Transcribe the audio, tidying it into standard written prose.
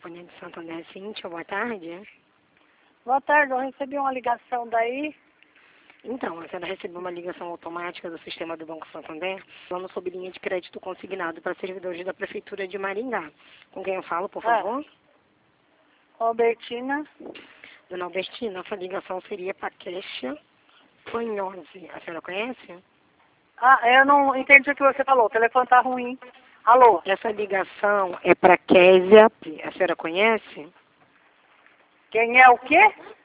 Companhia de Santander, Cíntia, boa tarde. Boa tarde, eu recebi uma ligação daí. Então, a senhora recebeu uma ligação automática do sistema do Banco Santander, falando sobre linha de crédito consignado para servidores da Prefeitura de Maringá. Com quem eu falo, por favor? Albertina. Dona Albertina, essa ligação seria para Kécia Panhose. A senhora conhece? Eu não entendi o que você falou, o telefone tá ruim. Alô? Essa ligação é para Késia. A senhora conhece? Quem é o quê?